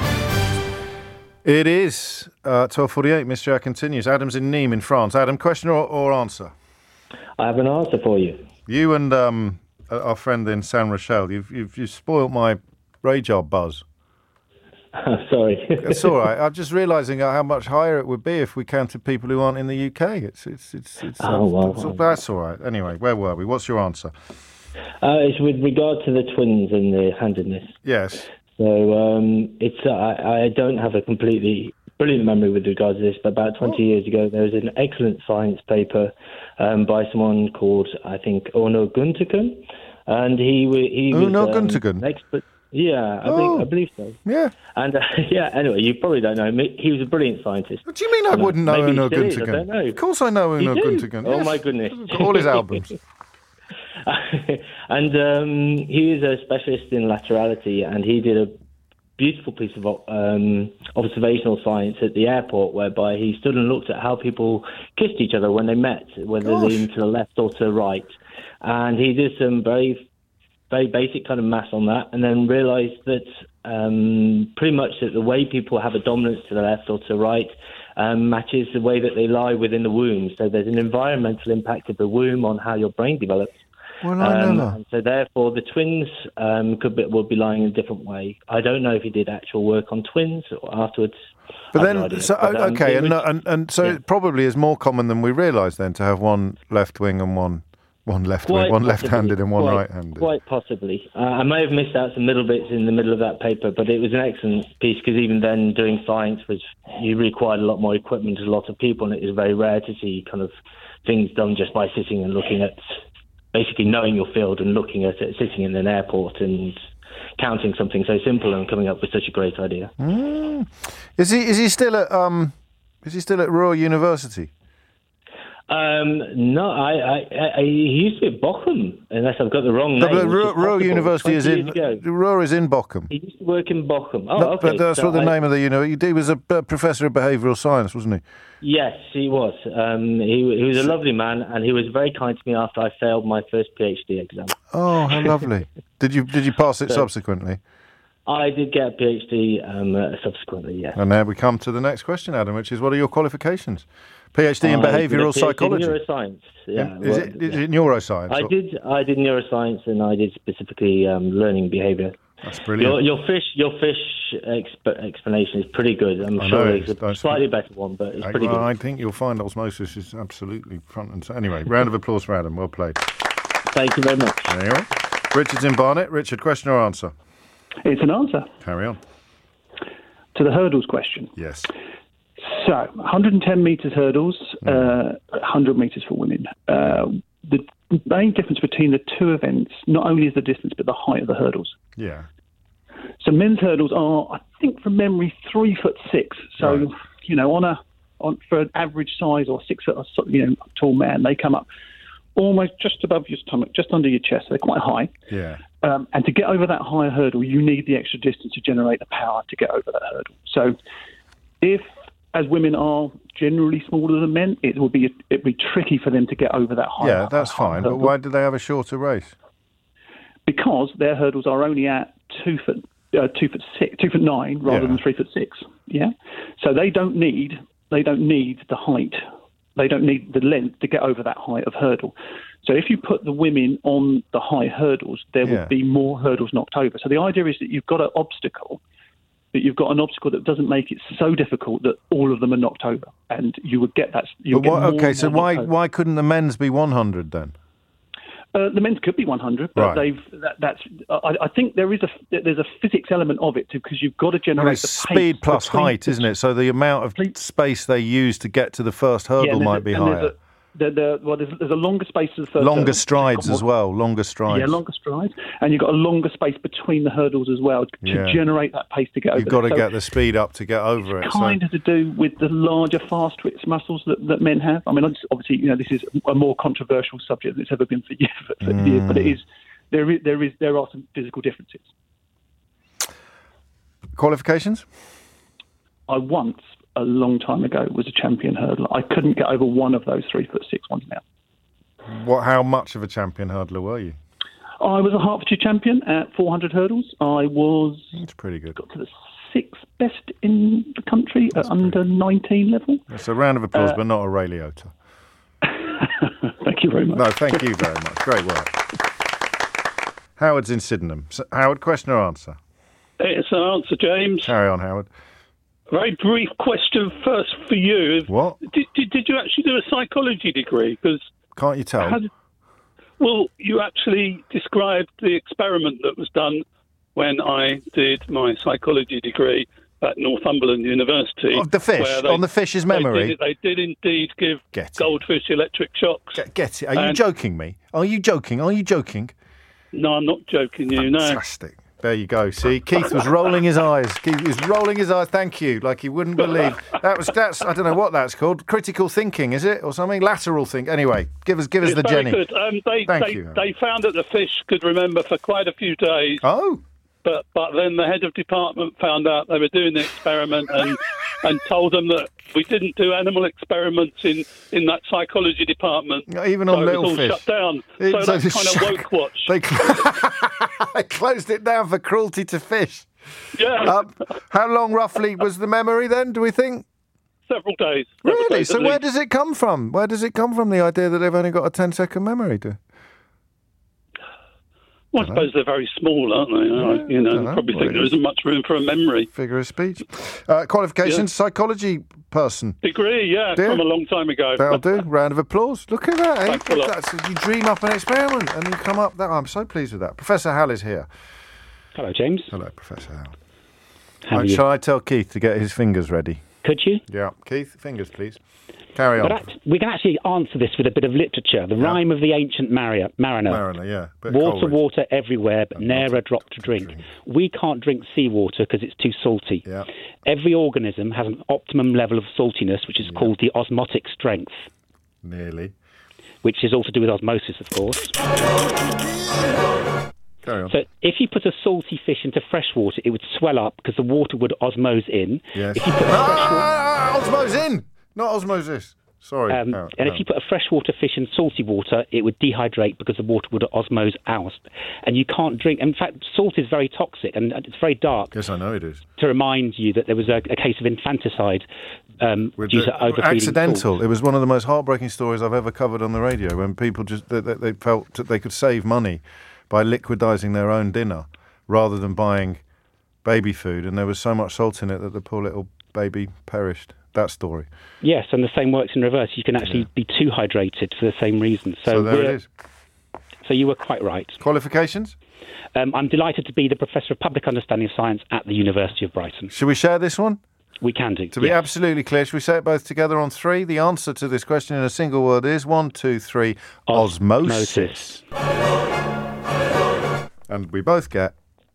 It is uh, twelve forty-eight. Mystery Hour continues. Adam's in Nîmes in France. Adam, question or, or answer? I have an answer for you. You and um, our friend in San Rochelle, you've, you've, you've spoilt my radar buzz. Sorry. It's all right. I'm just realising how much higher it would be if we counted people who aren't in the U K. It's it's it's. it's Oh, well, it's all- that's all right. Anyway, where were we? What's your answer? Uh, it's with regard to the twins and the handedness. Yes. So um, it's uh, I, I don't have a completely brilliant memory with regards to this, but about twenty years ago there was an excellent science paper um, by someone called, I think, Ono Guntergen, and he wa- he was Ono um, Guntergen? an expert. Yeah, I Oh. think I believe so. Yeah. And uh, yeah, anyway, you probably don't know him. He was a brilliant scientist. What do you mean I And, uh, wouldn't know maybe he Uno still is, I Guntergen? don't know. Of course I know You Uno do? Guntergen. Oh yes. my goodness! Got all his albums. And um, he is a specialist in laterality, and he did a beautiful piece of um, observational science at the airport, whereby he stood and looked at how people kissed each other when they met, whether Gosh. they leaned to the left or to the right. And he did some very, very basic kind of maths on that, and then realised that um, pretty much that the way people have a dominance to the left or to the right um, matches the way that they lie within the womb. So there's an environmental impact of the womb on how your brain develops. Well, I Um, never. and so therefore the twins um, could be, would be lying in a different way. I don't know if he did actual work on twins or afterwards. But I have then, no idea. so But, um, okay, it and, was- and and so it probably is more common than we realise then to have one left wing and one one left wing, Quite one possibly, left-handed and one quite- right-handed. Quite possibly. Uh, I may have missed out some middle bits in the middle of that paper, but it was an excellent piece because even then doing science was, you required a lot more equipment, a lot of people, and it is very rare to see kind of things done just by sitting and looking at, basically knowing your field and looking at it, sitting in an airport and counting something so simple and coming up with such a great idea. Mm. Is he is he still at um is he still at Royal University? Um, no, I, I, I, he used to be at Bochum, unless I've got the wrong No, name. but which Royal, is Royal possible. University is twenty in years ago. Royal is in Bochum. He used to work in Bochum. Oh, No, okay. but that's So what the I- name of the university. He was a uh, professor of behavioural science, wasn't he? Yes, he was. Um, he, he was a lovely man, and he was very kind to me after I failed my first PhD exam. Oh, how lovely! Did you did you pass it So- subsequently? I did get a PhD um, uh, subsequently, yes. And now we come to the next question, Adam, which is what are your qualifications? PhD in I did a behavioural PhD psychology. In neuroscience, yeah. In- is, well, it, is it neuroscience? I or- did. I did neuroscience, and I did specifically um, learning behaviour. That's brilliant. Your, your fish, your fish exp- explanation is pretty good. I'm I sure know, there's a it's- slightly better one, but it's I, pretty well, good. I think you'll find osmosis is absolutely front and center. Anyway, round of applause for Adam. Well played. Thank you very much. There you are. Richard's in Barnet. Richard, question or answer? It's an answer. Carry on. To the hurdles question. Yes. So, one hundred ten metres hurdles, uh, one hundred metres for women. Uh, the main difference between the two events, not only is the distance, but the height of the hurdles. Yeah. So men's hurdles are, I think from memory, three foot six. So, right. you know, on a on for an average size or six foot, you know, tall man, they come up almost just above your stomach, just under your chest. They're quite high. Yeah. Um, and to get over that higher hurdle, you need the extra distance to generate the power to get over that hurdle. So, if as women are generally smaller than men, it will be it'd be tricky for them to get over that high. Yeah, that's high fine. hurdle. But why do they have a shorter race? Because their hurdles are only at two foot, uh, two foot six, two foot nine, rather Yeah. than three foot six. Yeah, so they don't need they don't need the height, they don't need the length to get over that height of hurdle. So if you put the women on the high hurdles, there Yeah. will be more hurdles knocked over. So the idea is that you've got an obstacle, but you've got an obstacle that doesn't make it so difficult that all of them are knocked over, and you would get that. You'll But get why, more okay, and so more why knocked over. why couldn't the men's be one hundred then? Uh, the men's could be one hundred, but Right. they've that, that's. I, I think there is a there's a physics element of it too, because you've got to generate Well, it's the speed pace plus between- height, isn't it? So the amount of space they use to get to the first Yeah, hurdle there's might a- be and there's higher. a- The, the, well, there's, there's a longer space to the first Longer hurdle. strides You've got as more- well. Longer strides. Yeah, longer strides, and you've got a longer space between the hurdles as well to Yeah. generate that pace to get over. You've got to there. So get the speed up to get over it. So. kind of to do with the larger fast twitch muscles that, that men have. I mean, obviously, you know, this is a more controversial subject than it's ever been for years, for Mm. years but it is there is there is there are some physical differences. Qualifications? I once, a long time ago, was a champion hurdler. I couldn't get over one of those three foot six ones now. What? How much of a champion hurdler were you? I was a Hertfordshire champion at four hundred hurdles. I was. That's pretty good. Got to the sixth best in the country at under nineteen level. That's a round of applause, Uh, but not a Ray Liotta. Thank you very much. No, thank you very much. Great work. Howard's in Sydenham. So, Howard, question or answer? It's an answer, James. Carry on, Howard. Very brief question first for you. What? Did, did, did you actually do a psychology degree? Because Can't you tell? How did- well, you actually described the experiment that was done when I did my psychology degree at Northumberland University. Of the fish? where they- On the fish's memory? They did, they did indeed give Get it. goldfish electric shocks. Get, get it. Are you And- joking me? Are you joking? Are you joking? No, I'm not joking you, no. Fantastic. There you go. See, Keith was rolling his eyes. Keith was rolling his eyes. Thank you. Like he wouldn't believe that was. That's. I don't know what that's called. Critical thinking, is it, or something? Lateral think. Anyway, give us, give us It's the very Jenny. good. Um, they, Thank they, you. they found that the fish could remember for quite a few days. Oh. But but then the head of department found out they were doing the experiment and and told them that we didn't do animal experiments in, in that psychology department. Not even on so little it was all fish. shut down. It- so so that's the kind of shut- woke watch. They, cl- they closed it down for cruelty to fish. Yeah. Um, how long roughly was the memory then? Do we think? Several days. Several Really? days So at where least. does it come from? Where does it come from? The idea that they've only got a ten second memory? Do? Well, I suppose they're very small, aren't they? I- you know, dunno. probably Well, think it there is. isn't much room for a memory. Figure of speech. Uh, qualifications, Yeah. psychology person. Degree, yeah, Dear. from a long time ago. That'll do. Round of applause. Look at that. Eh? Thanks a lot. That's, you dream up an experiment and you come up. That I'm so pleased with that. Professor Hal is here. Hello, James. Hello, Professor Hal. How are Right, you? shall I tell Keith to get his fingers ready? Could you? Yeah, Keith, fingers, please. Carry on. But act- we can actually answer this with a bit of literature. The rhyme of the ancient marrier, mariner. Mariner, yeah. Bit of Water, Coleridge. water everywhere, but ne'er a drop to drink. We can't drink seawater because it's too salty. Yeah. Every organism has an optimum level of saltiness, which is called the osmotic strength, Nearly. which is also to do with osmosis, of course. Carry on. So if you put a salty fish into fresh water, it would swell up because the water would osmose in. Yes. If you put fresh water... Ah, osmose in, not osmosis. Sorry. Um, Howard, and if Howard. you put a freshwater fish in salty water, it would dehydrate because the water would osmose out. And you can't drink. In fact, salt is very toxic and it's very dark. Yes, I know it is. To remind you that there was a, a case of infanticide um, With due the- to overfeeding accidental. salt. It was one of the most heartbreaking stories I've ever covered on the radio. When people just they, they, they felt that they could save money by liquidising their own dinner rather than buying baby food, and there was so much salt in it that the poor little baby perished. That story. Yes, and the same works in reverse. You can actually be too hydrated for the same reason. So, So there we're, it is. So you were quite right. Qualifications? Um, I'm delighted to be the Professor of Public Understanding of Science at the University of Brighton. Should we share this one? We can do. To be yes. absolutely clear, should we say it both together on three? The answer to this question in a single word is one, two, three, osmosis. osmosis. And we both get...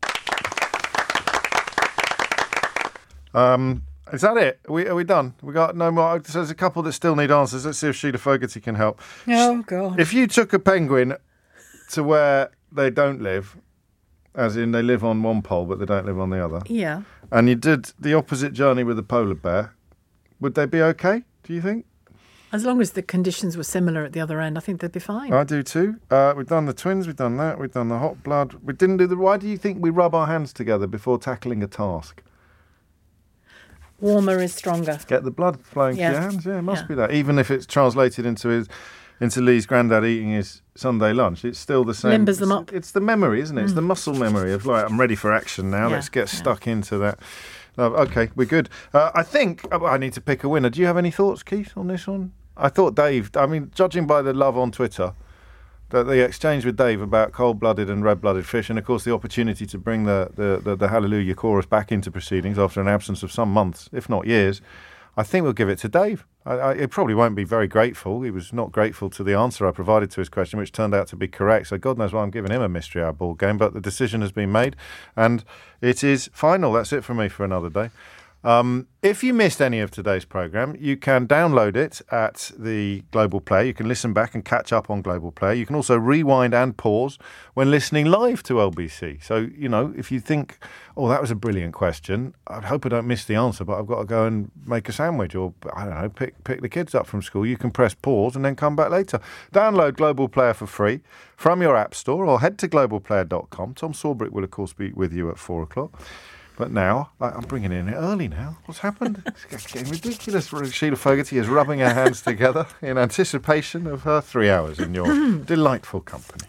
Um, is that it? Are we, are we done? We got no more. There's a couple that still need answers. Let's see if Sheila Fogarty can help. Oh, God. If you took a penguin to where they don't live, as in they live on one pole but they don't live on the other, Yeah. and you did the opposite journey with a polar bear, would they be okay, do you think? As long as the conditions were similar at the other end, I think they'd be fine. I do too. Uh, we've done the twins, we've done that, we've done the hot blood. We didn't do the... Why do you think we rub our hands together before tackling a task? Warmer is stronger. Get the blood flowing Yeah. to your hands? Yeah, it must Yeah. be that. Even if it's translated into his, into Lee's granddad eating his Sunday lunch, it's still the same. Limbers them up. It's the memory, isn't it? It's Mm. the muscle memory of, like, I'm ready for action now. Yeah, Let's get yeah. stuck into that. Oh, okay, we're good. Uh, I think oh, I need to pick a winner. Do you have any thoughts, Keith, on this one? I thought Dave, I mean, judging by the love on Twitter, that the exchange with Dave about cold-blooded and red-blooded fish, and of course the opportunity to bring the, the, the, the Hallelujah Chorus back into proceedings after an absence of some months, if not years, I think we'll give it to Dave. I, I, he probably won't be very grateful. He was not grateful to the answer I provided to his question, which turned out to be correct. So God knows why I'm giving him a Mystery Hour ball game. But the decision has been made, and it is final. That's it from me for another day. Um, if you missed any of today's programme, you can download it at the Global Player. You can listen back and catch up on Global Player. You can also rewind and pause when listening live to L B C. So, you know, if you think, oh, that was a brilliant question, I hope I don't miss the answer, but I've got to go and make a sandwich or, I don't know, pick, pick the kids up from school, you can press pause and then come back later. Download Global Player for free from your app store or head to global player dot com. Tom Sawbrick will, of course, be with you at four o'clock. But now, I'm bringing it in early now. What's happened? It's getting ridiculous. Sheila Fogarty is rubbing her hands together in anticipation of her three hours in your delightful company.